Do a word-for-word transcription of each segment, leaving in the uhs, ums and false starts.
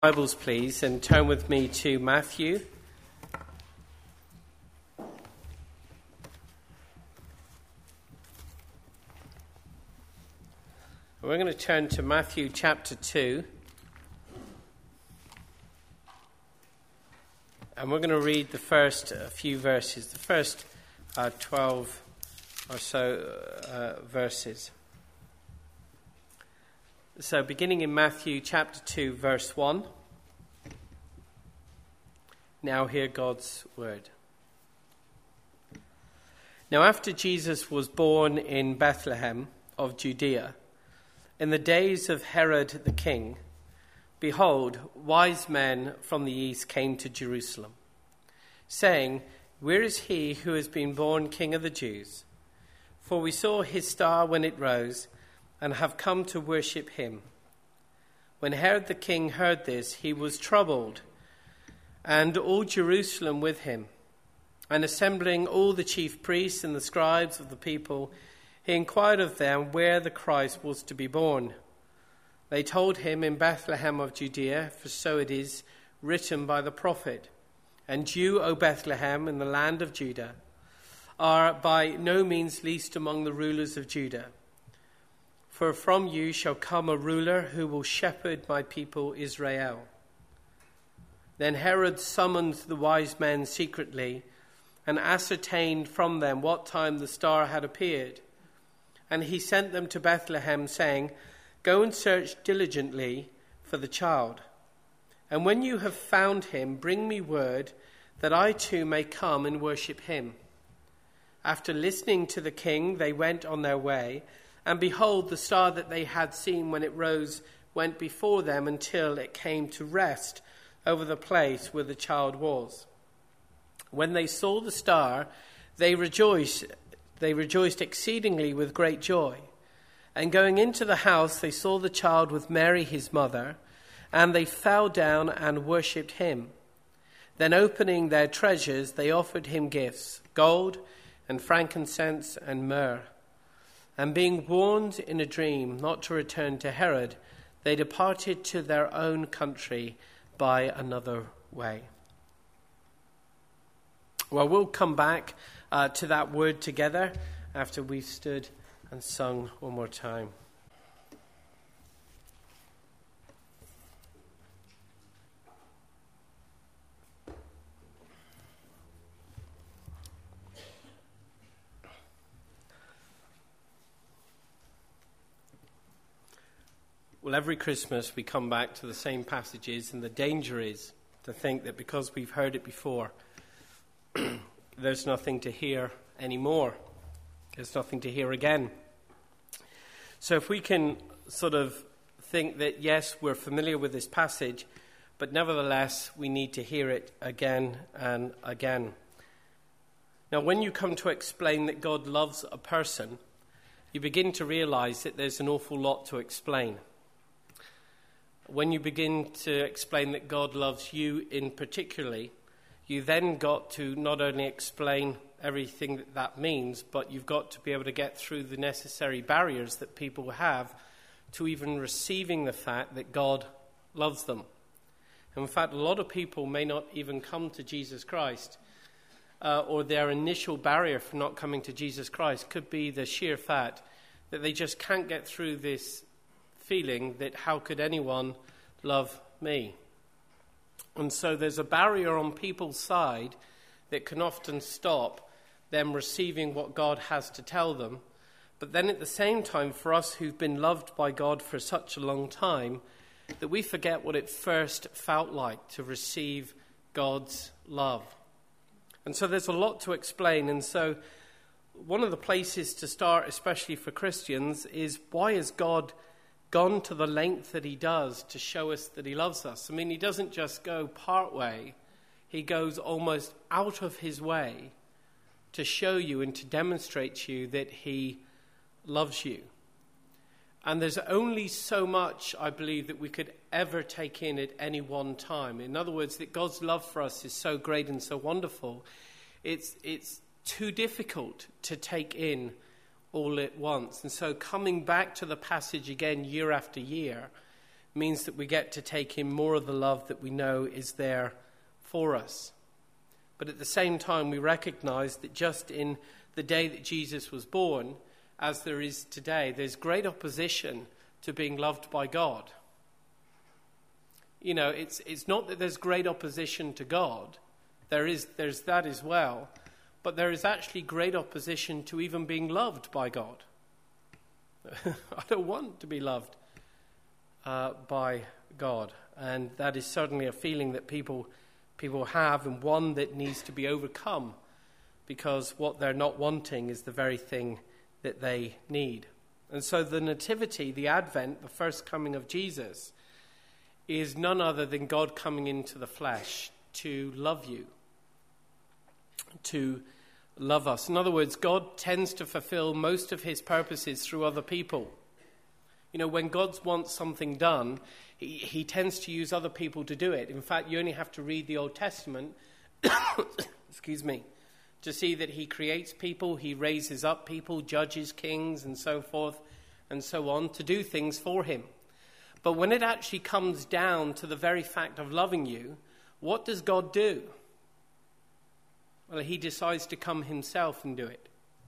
Bibles, please, and turn with me to Matthew. We're going to turn to Matthew chapter two. And we're going to read the first uh, few verses, the first uh, twelve or so uh, verses. So beginning in Matthew chapter two, verse one. Now hear God's word. Now after Jesus was born in Bethlehem of Judea, in the days of Herod the king, behold, wise men from the east came to Jerusalem, saying, Where is he who has been born King of the Jews? For we saw his star when it rose, and have come to worship him. When Herod the king heard this, he was troubled, and all Jerusalem with him. And assembling all the chief priests and the scribes of the people, he inquired of them where the Christ was to be born. They told him, In Bethlehem of Judea, for so it is written by the prophet, And you, O Bethlehem, in the land of Judah, are by no means least among the rulers of Judah. For from you shall come a ruler who will shepherd my people Israel. Then Herod summoned the wise men secretly and ascertained from them what time the star had appeared. And he sent them to Bethlehem, saying, Go and search diligently for the child. And when you have found him, bring me word that I too may come and worship him. After listening to the king, they went on their way. And behold, the star that they had seen when it rose went before them until it came to rest over the place where the child was. When they saw the star, they rejoiced, they rejoiced exceedingly with great joy. And going into the house, they saw the child with Mary his mother, and they fell down and worshipped him. Then opening their treasures, they offered him gifts, gold and frankincense and myrrh. And being warned in a dream not to return to Herod, they departed to their own country by another way. Well, we'll come back uh, to that word together after we've stood and sung one more time. Well, every Christmas we come back to the same passages, and the danger is to think that because we've heard it before, there's nothing to hear anymore. There's nothing to hear again. So if we can sort of think that, yes, we're familiar with this passage, but nevertheless we need to hear it again and again. Now, when you come to explain that God loves a person, you begin to realize that there's an awful lot to explain. When you begin to explain that God loves you in particularly, you then got to not only explain everything that that means, but you've got to be able to get through the necessary barriers that people have to even receiving the fact that God loves them. And in fact, a lot of people may not even come to Jesus Christ, uh, or their initial barrier for not coming to Jesus Christ could be the sheer fact that they just can't get through this feeling that how could anyone love me? And so there's a barrier on people's side that can often stop them receiving what God has to tell them. But then at the same time, for us who've been loved by God for such a long time, that we forget what it first felt like to receive God's love. And so there's a lot to explain. And so one of the places to start, especially for Christians, is why has God gone to the length that he does to show us that he loves us? I mean, he doesn't just go part way. He goes almost out of his way to show you and to demonstrate to you that he loves you. And there's only so much, I believe, that we could ever take in at any one time. In other words, that God's love for us is so great and so wonderful, it's it's too difficult to take in all at once. And so coming back to the passage again year after year means that we get to take in more of the love that we know is there for us. But at the same time, we recognize that just in the day that Jesus was born, as there is today, there's great opposition to being loved by God. You know, it's it's not that there's great opposition to God. There is there's that as well. But there is actually great opposition to even being loved by God. I don't want to be loved uh, by God. And that is certainly a feeling that people people have, and one that needs to be overcome, because what they're not wanting is the very thing that they need. And so the nativity, the advent, the first coming of Jesus, is none other than God coming into the flesh to love you, to love us. In other words, God tends to fulfill most of his purposes through other people. You know, when God wants something done, he, he tends to use other people to do it. In fact, you only have to read the Old Testament, excuse me, to see that he creates people, he raises up people, judges, kings, and so forth, and so on, to do things for him. But when it actually comes down to the very fact of loving you, what does God do? Well, he decides to come himself and do it.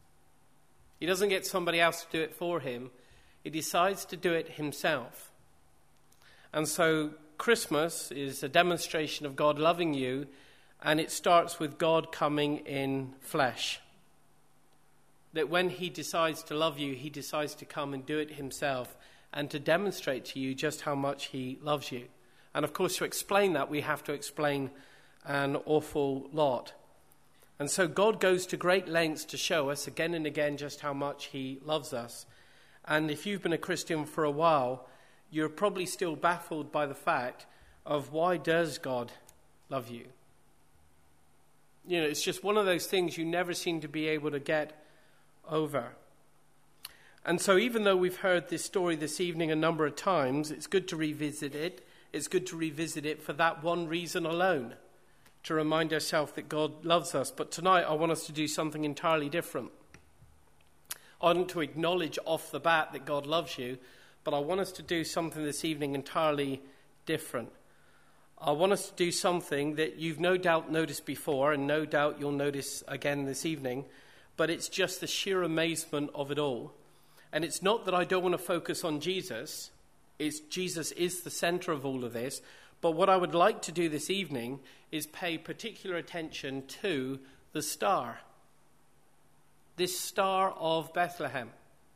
He doesn't get somebody else to do it for him. He decides to do it himself. And so Christmas is a demonstration of God loving you, and it starts with God coming in flesh. That when he decides to love you, he decides to come and do it himself and to demonstrate to you just how much he loves you. And of course, to explain that, we have to explain an awful lot. And so God goes to great lengths to show us again and again just how much he loves us. And if you've been a Christian for a while, you're probably still baffled by the fact of why does God love you? You know, it's just one of those things you never seem to be able to get over. And so even though we've heard this story this evening a number of times, it's good to revisit it. It's good to revisit it for that one reason alone, to remind ourselves that God loves us. But tonight I want us to do something entirely different. I want to acknowledge off the bat that God loves you, but I want us to do something this evening entirely different. I want us to do something that you've no doubt noticed before, and no doubt you'll notice again this evening, but it's just the sheer amazement of it all. And it's not that I don't want to focus on Jesus. It's Jesus is the center of all of this. But what I would like to do this evening is pay particular attention to the star. This star of Bethlehem.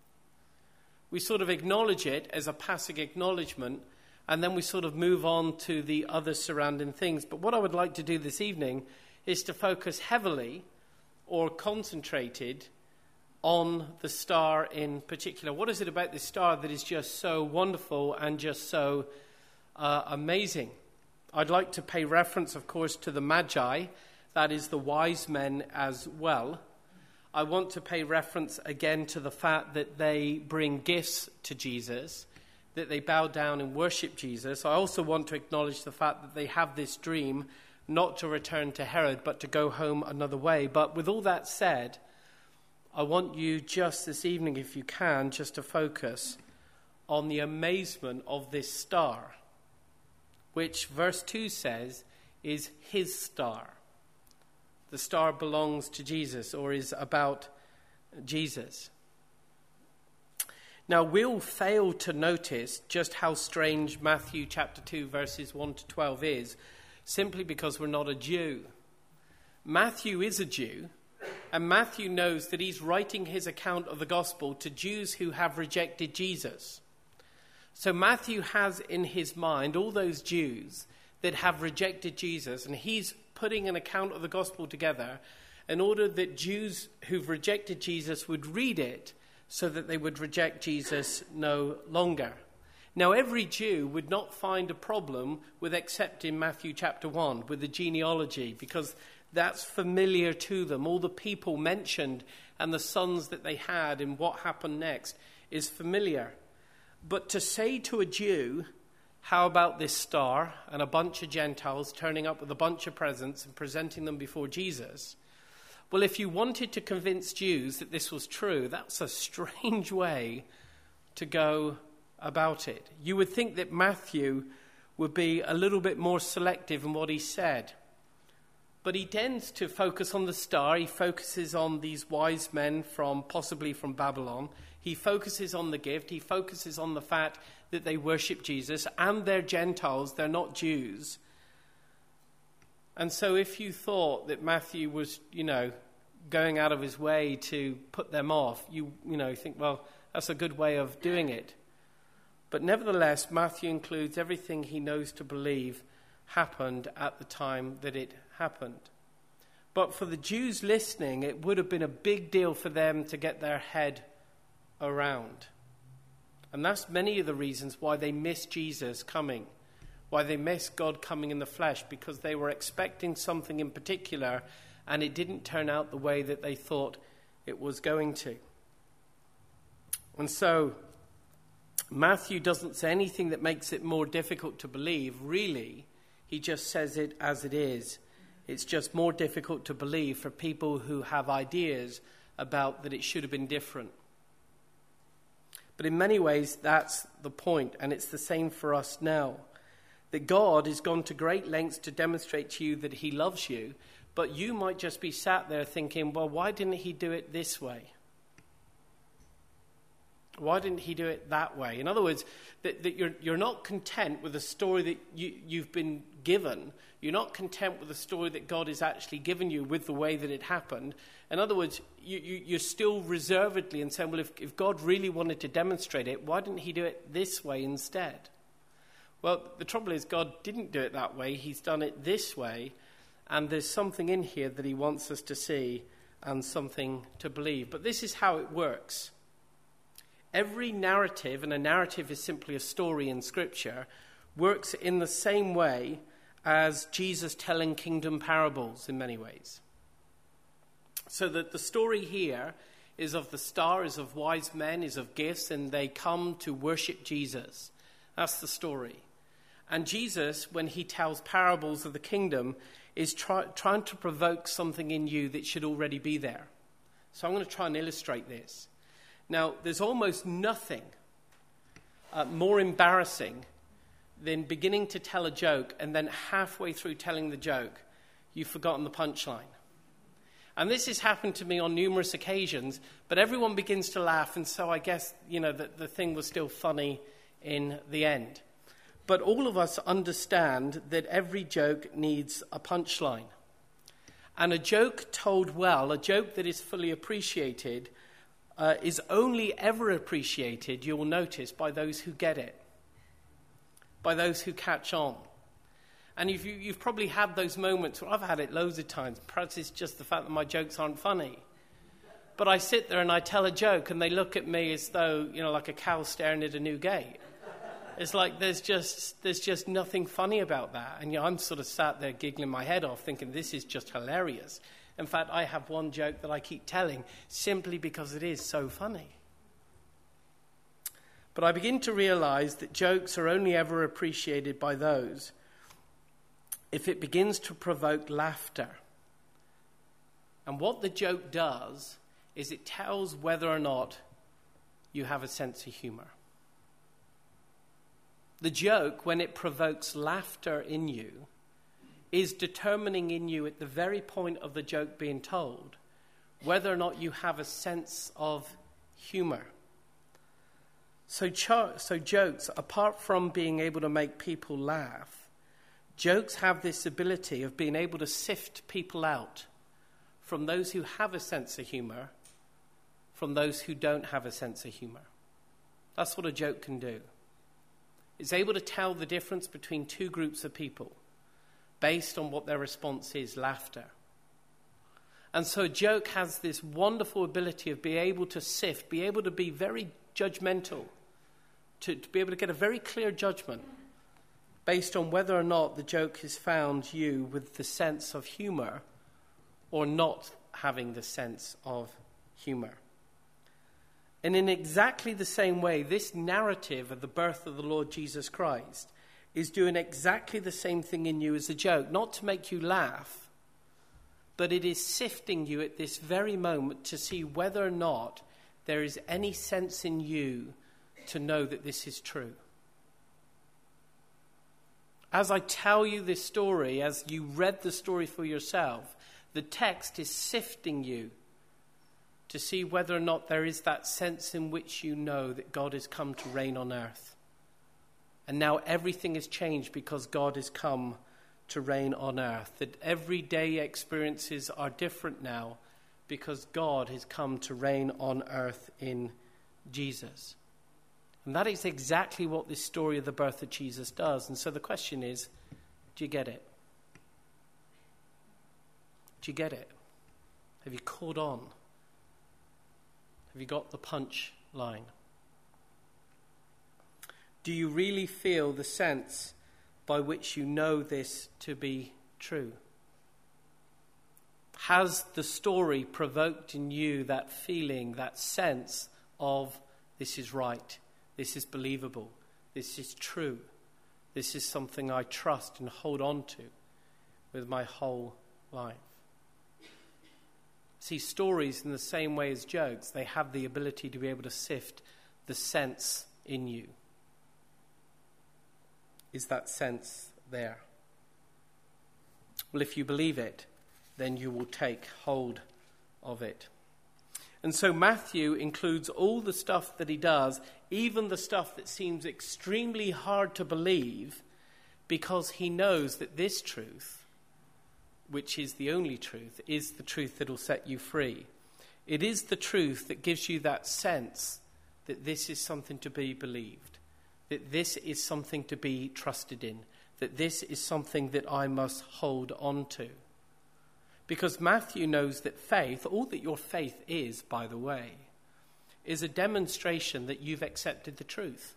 We sort of acknowledge it as a passing acknowledgement, and then we sort of move on to the other surrounding things. But what I would like to do this evening is to focus heavily or concentrated on the star in particular. What is it about this star that is just so wonderful and just so uh, amazing? I'd like to pay reference, of course, to the Magi, that is the wise men as well. I want to pay reference again to the fact that they bring gifts to Jesus, that they bow down and worship Jesus. I also want to acknowledge the fact that they have this dream not to return to Herod, but to go home another way. But with all that said, I want you just this evening, if you can, just to focus on the amazement of this star, which verse two says is his star. The star belongs to Jesus, or is about Jesus. Now, we'll fail to notice just how strange Matthew chapter two, verses one to twelve is, simply because we're not a Jew. Matthew is a Jew, and Matthew knows that he's writing his account of the gospel to Jews who have rejected Jesus. So Matthew has in his mind all those Jews that have rejected Jesus, and he's putting an account of the gospel together in order that Jews who've rejected Jesus would read it so that they would reject Jesus no longer. Now, every Jew would not find a problem with accepting Matthew chapter one, with the genealogy, because that's familiar to them. All the people mentioned and the sons that they had and what happened next is familiar. But to say to a Jew, how about this star and a bunch of Gentiles turning up with a bunch of presents and presenting them before Jesus? Well, if you wanted to convince Jews that this was true, that's a strange way to go about it. You would think that Matthew would be a little bit more selective in what he said. But he tends to focus on the star. He focuses on these wise men from possibly from Babylon. He focuses on the gift. He focuses on the fact that they worship Jesus, and they're Gentiles, they're not Jews. And so if you thought that Matthew was, you know, going out of his way to put them off, you, you know, think, well, that's a good way of doing it. But nevertheless, Matthew includes everything he knows to believe happened at the time that it happened. But for the Jews listening, it would have been a big deal for them to get their head around. And that's many of the reasons why they missed Jesus coming, why they missed God coming in the flesh, because they were expecting something in particular, and it didn't turn out the way that they thought it was going to. And so Matthew doesn't say anything that makes it more difficult to believe. Really, he just says it as it is. It's just more difficult to believe for people who have ideas about that it should have been different. But in many ways, that's the point, and it's the same for us now. That God has gone to great lengths to demonstrate to you that he loves you, but you might just be sat there thinking, well, why didn't he do it this way? Why didn't he do it that way? In other words, that, that you're, you're not content with the story that you, you've been given. You're not content with the story that God has actually given you with the way that it happened. In other words, you, you, you're still reservedly and saying, well, if, if God really wanted to demonstrate it, why didn't he do it this way instead? Well, the trouble is God didn't do it that way. He's done it this way. And there's something in here that he wants us to see and something to believe. But this is how it works. Every narrative, and a narrative is simply a story in Scripture, works in the same way as Jesus telling kingdom parables in many ways. So that the story here is of the star, is of wise men, is of gifts, and they come to worship Jesus. That's the story. And Jesus, when he tells parables of the kingdom, is try, trying to provoke something in you that should already be there. So I'm going to try and illustrate this. Now, there's almost nothing uh, more embarrassing than beginning to tell a joke and then halfway through telling the joke, you've forgotten the punchline. And this has happened to me on numerous occasions, but everyone begins to laugh, and so I guess, you know, that the thing was still funny in the end. But all of us understand that every joke needs a punchline. And a joke told well, a joke that is fully appreciated, Uh, is only ever appreciated, you will notice, by those who get it, by those who catch on. And you've, you've probably had those moments, where I've had it loads of times, perhaps it's just the fact that my jokes aren't funny. But I sit there and I tell a joke and they look at me as though, you know, like a cow staring at a new gate. It's like there's just there's just nothing funny about that. And you know, I'm sort of sat there giggling my head off thinking this is just hilarious. In fact, I have one joke that I keep telling simply because it is so funny. But I begin to realize that jokes are only ever appreciated by those if it begins to provoke laughter. And what the joke does is it tells whether or not you have a sense of humor. The joke, when it provokes laughter in you, is determining in you at the very point of the joke being told whether or not you have a sense of humor. So, cho- so jokes, apart from being able to make people laugh, jokes have this ability of being able to sift people out from those who have a sense of humor, from those who don't have a sense of humor. That's what a joke can do. It's able to tell the difference between two groups of people based on what their response is, laughter. And so a joke has this wonderful ability of being able to sift, be able to be very judgmental, to, to be able to get a very clear judgment based on whether or not the joke has found you with the sense of humor or not having the sense of humor. And in exactly the same way, this narrative of the birth of the Lord Jesus Christ is doing exactly the same thing in you as a joke, not to make you laugh, but it is sifting you at this very moment to see whether or not there is any sense in you to know that this is true. As I tell you this story, as you read the story for yourself, the text is sifting you to see whether or not there is that sense in which you know that God has come to reign on earth. And now everything has changed because God has come to reign on earth. That everyday experiences are different now because God has come to reign on earth in Jesus. And that is exactly what this story of the birth of Jesus does. And so the question is, do you get it? Do you get it? Have you caught on? Have you got the punch line? Do you really feel the sense by which you know this to be true? Has the story provoked in you that feeling, that sense of this is right, this is believable, this is true, this is something I trust and hold on to with my whole life? See, stories in the same way as jokes, they have the ability to be able to sift the sense in you. Is that sense there? Well, if you believe it, then you will take hold of it. And so Matthew includes all the stuff that he does, even the stuff that seems extremely hard to believe, because he knows that this truth, which is the only truth, is the truth that will set you free. It is the truth that gives you that sense that this is something to be believed, that this is something to be trusted in, that this is something that I must hold on to. Because Matthew knows that faith, all that your faith is, by the way, is a demonstration that you've accepted the truth.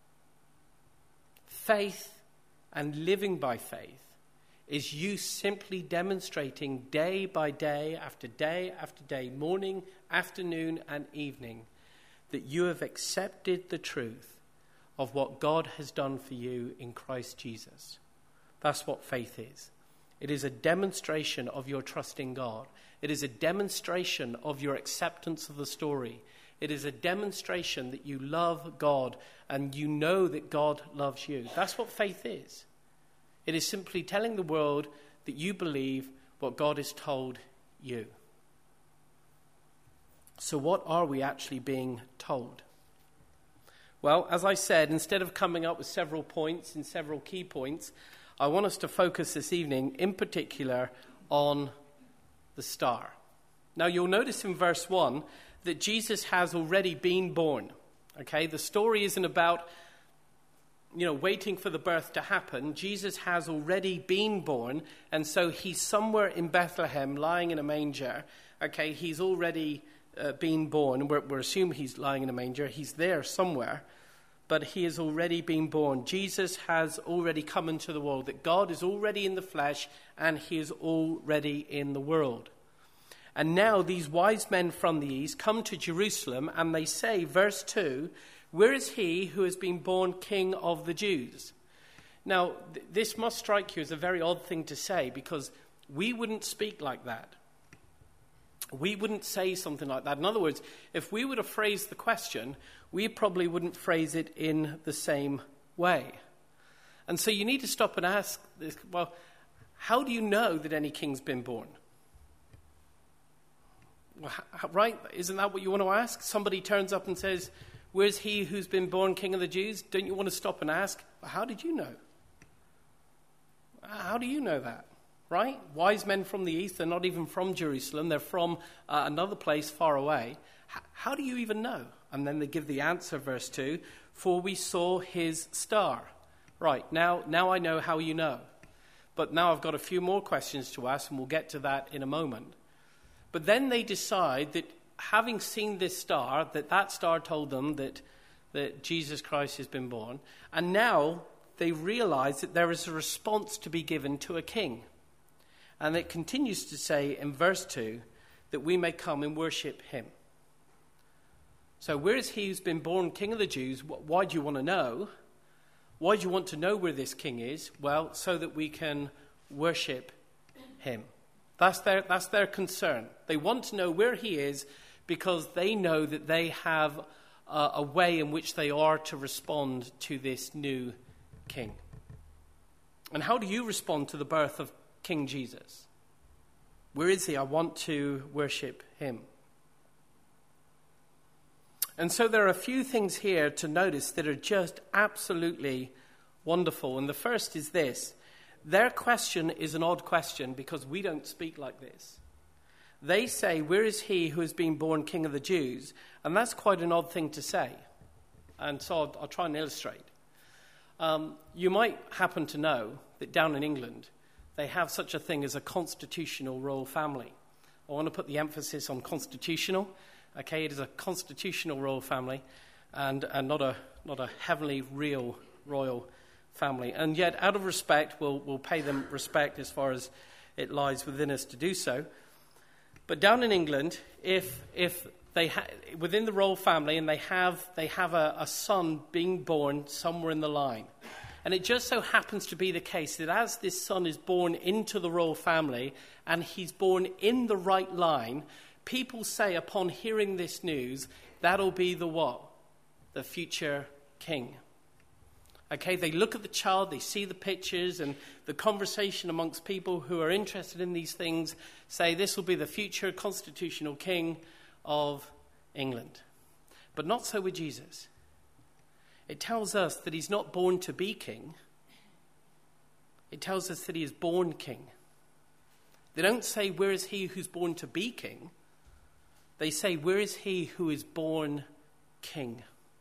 Faith and living by faith is you simply demonstrating day by day, after day after day, morning, afternoon, and evening, that you have accepted the truth of what God has done for you in Christ Jesus. That's what faith is. It is a demonstration of your trust in God. It is a demonstration of your acceptance of the story. It is a demonstration that you love God and you know that God loves you. That's what faith is. It is simply telling the world that you believe what God has told you. So what are we actually being told? Well, as I said, instead of coming up with several points and several key points, I want us to focus this evening, in particular, on the star. Now, you'll notice in verse one that Jesus has already been born. Okay, the story isn't about, you know, waiting for the birth to happen. Jesus has already been born, and so he's somewhere in Bethlehem, lying in a manger. Okay, he's already uh, been born. We're, we're assuming he's lying in a manger. He's there somewhere. But he has already been born. Jesus has already come into the world, that God is already in the flesh and he is already in the world. And now these wise men from the east come to Jerusalem and they say, verse two, where is he who has been born King of the Jews? Now, th- this must strike you as a very odd thing to say, because we wouldn't speak like that. We wouldn't say something like that. In other words, if we were to phrase the question, we probably wouldn't phrase it in the same way. And so you need to stop and ask this, well, how do you know that any king's been born? Well, how, right? Isn't that what you want to ask? Somebody turns up and says, where's he who's been born King of the Jews? Don't you want to stop and ask, well, how did you know? How do you know that? Right? Wise men from the east, they're not even from Jerusalem. They're from uh, another place far away. H- how do you even know? And then they give the answer, verse two, for we saw his star. Right, now, now I know how you know. But now I've got a few more questions to ask, and we'll get to that in a moment. But then they decide that having seen this star, that that star told them that, that Jesus Christ has been born. And now they realize that there is a response to be given to a king. And it continues to say in verse two that we may come and worship him. So where is he who's been born King of the Jews? Why do you want to know? Why do you want to know where this king is? Well, so that we can worship him. That's their, that's their concern. They want to know where he is because they know that they have uh, a way in which they are to respond to this new king. And how do you respond to the birth of King Jesus? Where is he? I want to worship him. And so there are a few things here to notice that are just absolutely wonderful. And the first is this. Their question is an odd question because we don't speak like this. They say, where is he who has been born King of the Jews? And that's quite an odd thing to say. And so I'll, I'll try and illustrate. Um, you might happen to know that down in England, they have such a thing as a constitutional royal family. I want to put the emphasis on constitutional. Okay, it is a constitutional royal family and, and not a not a heavenly real royal family. And yet, out of respect, we'll, we'll pay them respect as far as it lies within us to do so. But down in England, if if they ha- within the royal family and they have they have a, a son being born somewhere in the line, and it just so happens to be the case that as this son is born into the royal family and he's born in the right line, people say upon hearing this news, that'll be the what? The future king. Okay, they look at the child, they see the pictures, and the conversation amongst people who are interested in these things say this will be the future constitutional king of England. But not so with Jesus. It tells us that he's not born to be king. It tells us that he is born king. They don't say, where is he who's born to be king? They say, where is he who is born king?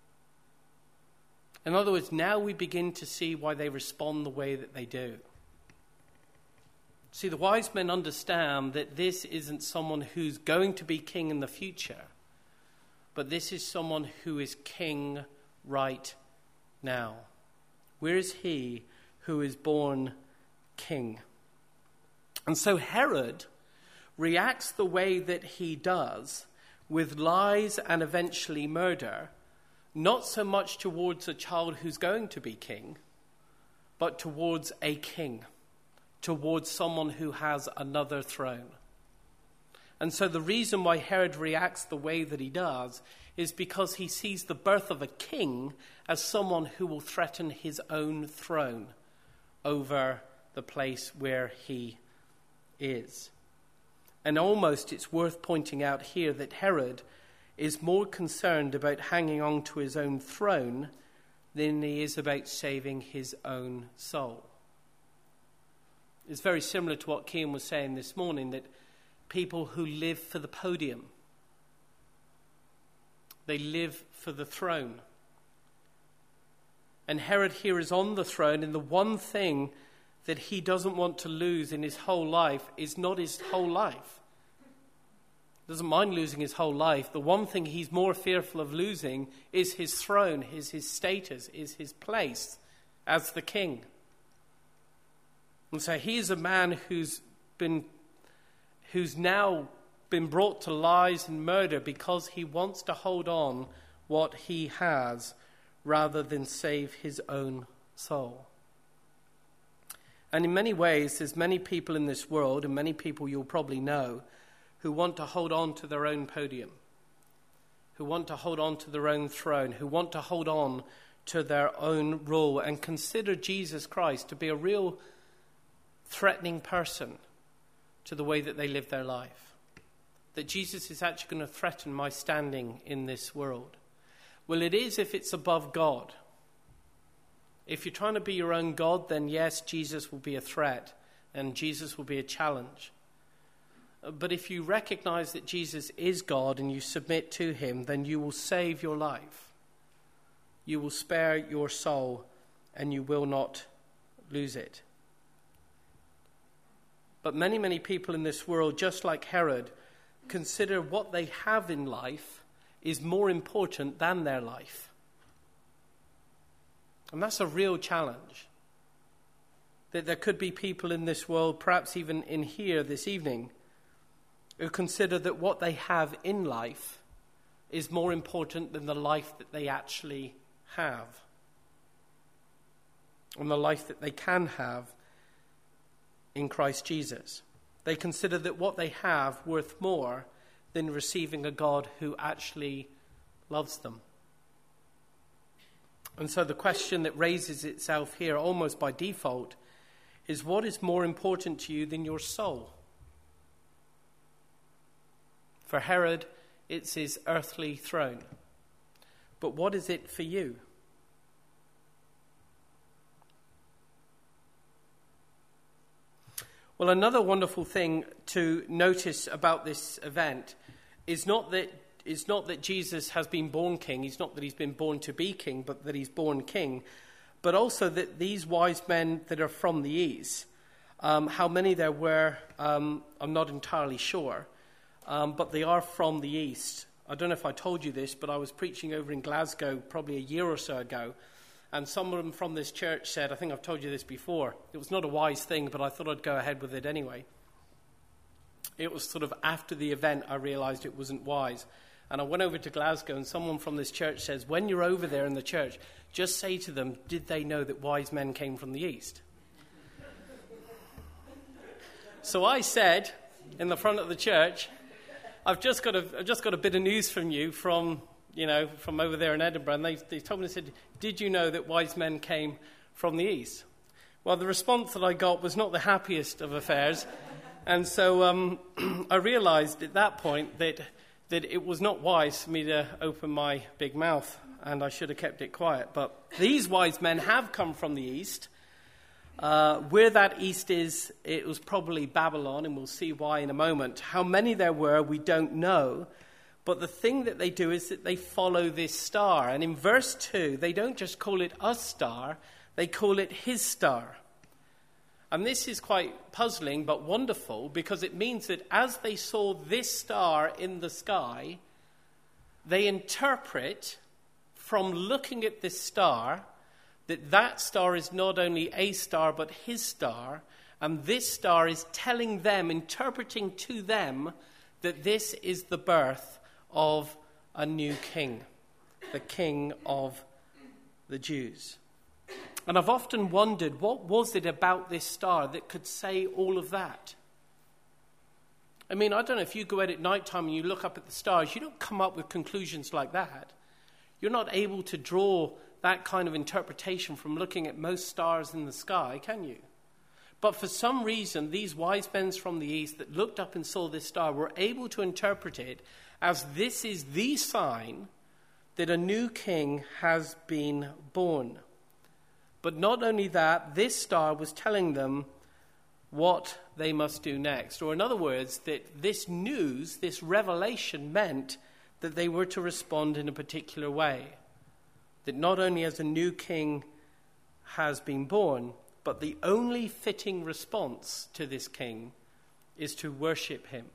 In other words, now we begin to see why they respond the way that they do. See, the wise men understand that this isn't someone who's going to be king in the future, but this is someone who is king right now. Where is he who is born king? And so Herod reacts the way that he does with lies and eventually murder, not so much towards a child who's going to be king, but towards a king, towards someone who has another throne. And so the reason why Herod reacts the way that he does is because he sees the birth of a king as someone who will threaten his own throne over the place where he is. And almost it's worth pointing out here that Herod is more concerned about hanging on to his own throne than he is about saving his own soul. It's very similar to what Kean was saying this morning, that people who live for the podium, they live for the throne. And Herod here is on the throne, and the one thing that he doesn't want to lose in his whole life is not his whole life. Doesn't mind losing his whole life. The one thing he's more fearful of losing is his throne, is his status, is his place as the king. And so he is a man who's been, who's now been brought to lies and murder because he wants to hold on what he has rather than save his own soul. And in many ways, there's many people in this world, and many people you'll probably know, who want to hold on to their own podium, who want to hold on to their own throne, who want to hold on to their own rule and consider Jesus Christ to be a real threatening person to the way that they live their life. That Jesus is actually going to threaten my standing in this world. Well, it is if it's above God. If you're trying to be your own God, then yes, Jesus will be a threat and Jesus will be a challenge. But if you recognize that Jesus is God and you submit to him, then you will save your life. You will spare your soul and you will not lose it. But many, many people in this world, just like Herod, consider what they have in life is more important than their life. And that's a real challenge. That there could be people in this world, perhaps even in here this evening, who consider that what they have in life is more important than the life that they actually have. And the life that they can have in Christ Jesus. They consider that what they have worth more than receiving a God who actually loves them And so the question that raises itself here almost by default is, what is more important to you than your soul? For Herod, it's his earthly throne. But what is it for you? Well, another wonderful thing to notice about this event is not that it's not that Jesus has been born king. It's not that he's been born to be king, but that he's born king. But also that these wise men that are from the east, um, how many there were, um, I'm not entirely sure, um, but they are from the east. I don't know if I told you this, but I was preaching over in Glasgow probably a year or so ago, and someone from this church said, I think I've told you this before, it was not a wise thing, but I thought I'd go ahead with it anyway. It was sort of after the event I realized it wasn't wise. And I went over to Glasgow, and someone from this church says, when you're over there in the church, just say to them, did they know that wise men came from the east? So I said, in the front of the church, I've just got a, I've just got a bit of news from you from, you know, from over there in Edinburgh. And they, they told me, they said, did you know that wise men came from the east? Well, the response that I got was not the happiest of affairs. And so um, I realized at that point that that it was not wise for me to open my big mouth, and I should have kept it quiet. But these wise men have come from the east. Uh, where that east is, it was probably Babylon, and we'll see why in a moment. How many there were, we don't know. But the thing that they do is that they follow this star. And in verse two, they don't just call it a star, they call it his star. And this is quite puzzling but wonderful, because it means that as they saw this star in the sky, they interpret from looking at this star that that star is not only a star but his star, and this star is telling them, interpreting to them, that this is the birth of a new king, the King of the Jews. And I've often wondered, what was it about this star that could say all of that? I mean, I don't know, if you go out at night time and you look up at the stars, you don't come up with conclusions like that. You're not able to draw that kind of interpretation from looking at most stars in the sky, can you? But for some reason, these wise men from the east that looked up and saw this star were able to interpret it as this is the sign that a new king has been born. But not only that, this star was telling them what they must do next. Or in other words, that this news, this revelation meant that they were to respond in a particular way. That not only as a new king has been born, but the only fitting response to this king is to worship him.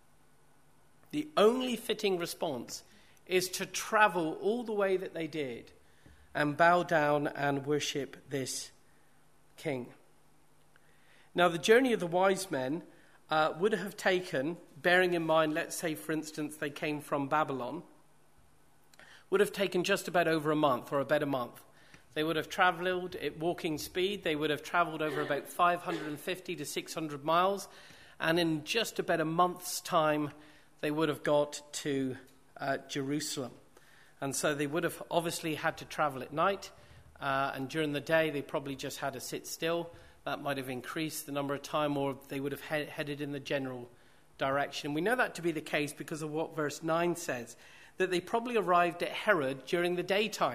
The only fitting response is to travel all the way that they did and bow down and worship this king. Now, the journey of the wise men uh, would have taken, bearing in mind, let's say, for instance, they came from Babylon, would have taken just about over a month, or about a month. They would have traveled at walking speed. They would have traveled over about five hundred fifty to six hundred miles. And in just about a month's time, they would have got to uh, Jerusalem. And so they would have obviously had to travel at night, uh, and during the day they probably just had to sit still. That might have increased the number of time, or they would have he- headed in the general direction. We know that to be the case because of what verse nine says, that they probably arrived at Herod during the daytime.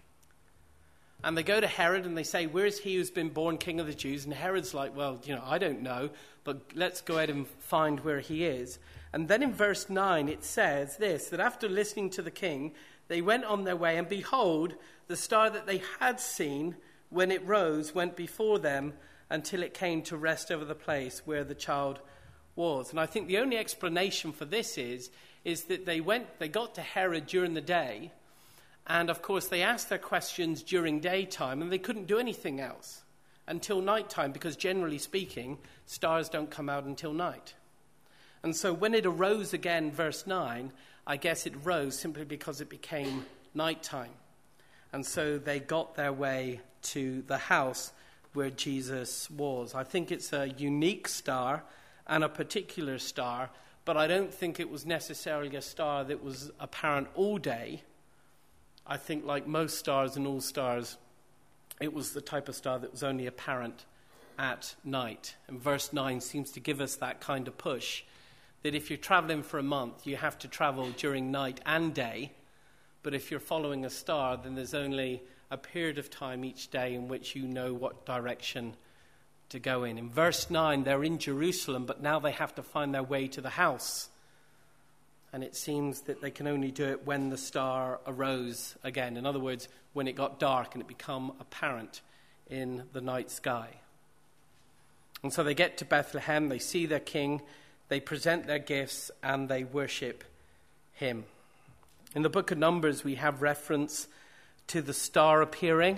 And they go to Herod and they say, where is he who's been born king of the Jews? And Herod's like, well, you know, I don't know, but let's go ahead and find where he is. And then in verse nine it says this, that after listening to the king, they went on their way, and behold, the star that they had seen when it rose went before them until it came to rest over the place where the child was. And I think the only explanation for this is, is that they went, they got to Herod during the day, and of course they asked their questions during daytime, and they couldn't do anything else until nighttime, because generally speaking, stars don't come out until night. And so when it arose again, verse nine, I guess it rose simply because it became nighttime. And so they got their way to the house where Jesus was. I think it's a unique star and a particular star, but I don't think it was necessarily a star that was apparent all day. I think like most stars and all stars, it was the type of star that was only apparent at night. And verse nine seems to give us that kind of push, that if you're traveling for a month, you have to travel during night and day. But if you're following a star, then there's only a period of time each day in which you know what direction to go in. In verse nine, they're in Jerusalem, but now they have to find their way to the house. And it seems that they can only do it when the star arose again. In other words, when it got dark and it became apparent in the night sky. And so they get to Bethlehem, they see their king, they present their gifts, and they worship him. In the book of Numbers, we have reference to the star appearing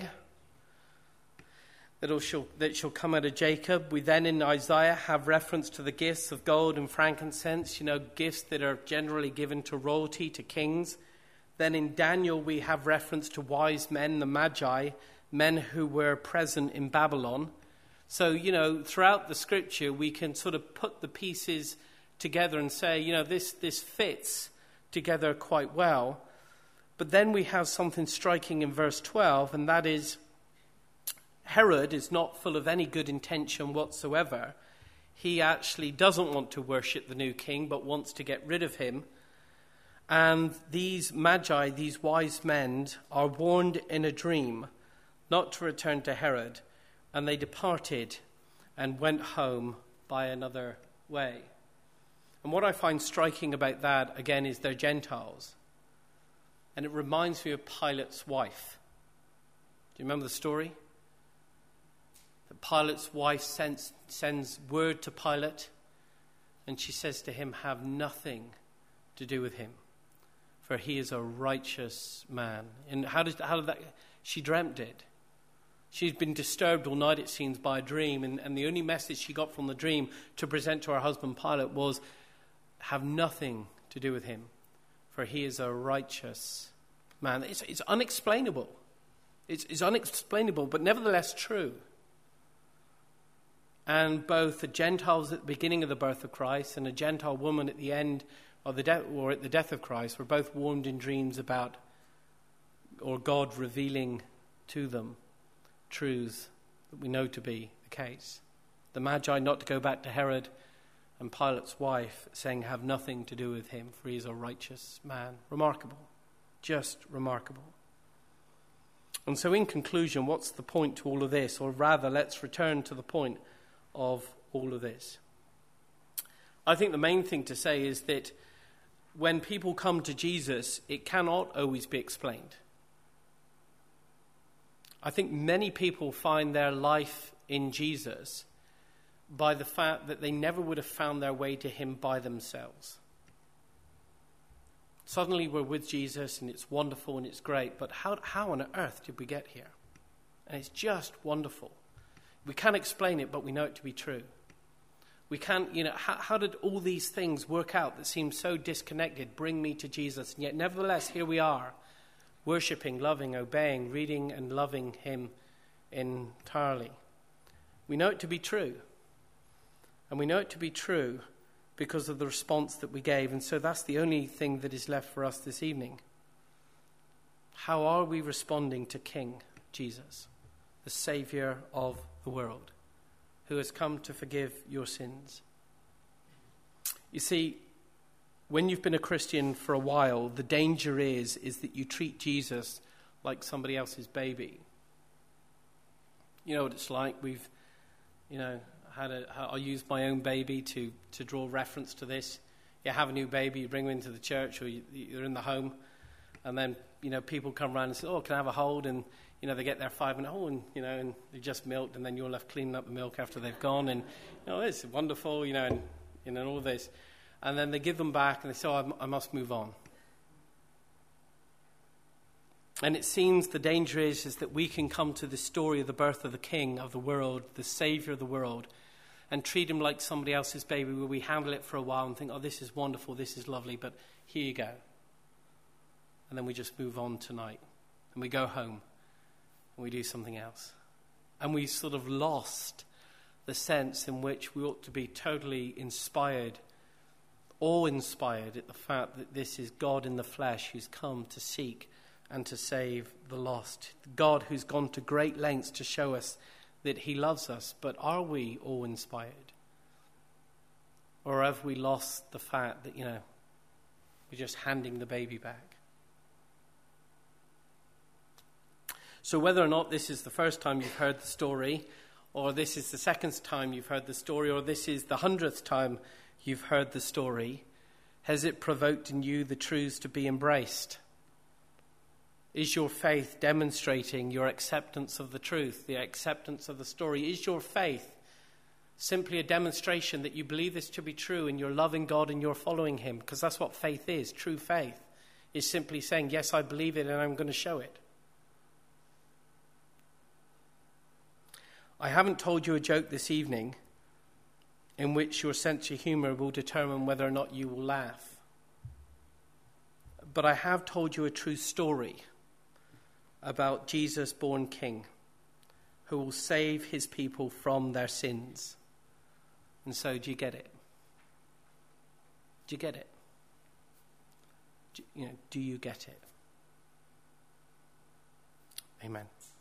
that shall, that shall come out of Jacob. We then in Isaiah have reference to the gifts of gold and frankincense, you know, gifts that are generally given to royalty, to kings. Then in Daniel, we have reference to wise men, the Magi, men who were present in Babylon. So, you know, throughout the scripture, we can sort of put the pieces together and say, you know, this, this fits together quite well. But then we have something striking in verse twelve, and that is Herod is not full of any good intention whatsoever. He actually doesn't want to worship the new king, but wants to get rid of him. And these magi, these wise men, are warned in a dream not to return to Herod. And they departed and went home by another way. And what I find striking about that, again, is they're Gentiles. And it reminds me of Pilate's wife. Do you remember the story? That Pilate's wife sends, sends word to Pilate, and she says to him, have nothing to do with him, for he is a righteous man. And how did, how did that... She dreamt it. She's been disturbed all night, it seems, by a dream, and, and the only message she got from the dream to present to her husband Pilate was, have nothing to do with him, for he is a righteous man. It's, it's unexplainable. It's, it's unexplainable, but nevertheless true. And both the Gentiles at the beginning of the birth of Christ and a Gentile woman at the end of the death, or at the death of Christ, were both warned in dreams about, or God revealing to them, truths that we know to be the case. The Magi not to go back to Herod, and Pilate's wife saying have nothing to do with him, for he is a righteous man. Remarkable. Just remarkable. And so in conclusion, what's the point to all of this? Or rather, let's return to the point of all of this. I think the main thing to say is that when people come to Jesus, it cannot always be explained. I think many people find their life in Jesus by the fact that they never would have found their way to him by themselves. Suddenly we're with Jesus and it's wonderful and it's great, but how, how on earth did we get here? And it's just wonderful. We can't explain it, but we know it to be true. We can't, you know, how, how did all these things work out that seem so disconnected bring me to Jesus? And yet nevertheless, here we are, worshipping, loving, obeying, reading and loving him entirely. We know it to be true. And we know it to be true because of the response that we gave. And so that's the only thing that is left for us this evening. How are we responding to King Jesus, the Savior of the world, who has come to forgive your sins? You see, when you've been a Christian for a while, the danger is, is that you treat Jesus like somebody else's baby. You know what it's like. We've, you know, had a, I'll use my own baby to, to draw reference to this. You have a new baby, you bring them into the church, or you, you're in the home, and then, you know, people come around and say, oh, can I have a hold? And, you know, they get their five and oh, and, you know, and they just milked, and then you're left cleaning up the milk after they've gone, and, you know, it's wonderful, you know, and, you know, all this. And then they give them back, and they say, oh, I must move on. And it seems the danger is, is that we can come to the story of the birth of the King of the world, the Savior of the world, and treat him like somebody else's baby, where we handle it for a while and think, oh, this is wonderful, this is lovely, but here you go. And then we just move on tonight, and we go home, and we do something else. And we sort of lost the sense in which we ought to be totally inspired, awe-inspired at the fact that this is God in the flesh who's come to seek and to save the lost. God who's gone to great lengths to show us that he loves us. But are we awe-inspired? Or have we lost the fact that, you know, we're just handing the baby back? So whether or not this is the first time you've heard the story, or this is the second time you've heard the story, or this is the hundredth time you've heard the story, has it provoked in you the truths to be embraced? Is your faith demonstrating your acceptance of the truth, the acceptance of the story? Is your faith simply a demonstration that you believe this to be true and you're loving God and you're following him? Because that's what faith is. True faith is simply saying, yes, I believe it and I'm going to show it. I haven't told you a joke this evening in which your sense of humor will determine whether or not you will laugh. But I have told you a true story about Jesus born King who will save his people from their sins. And so, do you get it? Do you get it? Do, you know, do you get it? Amen.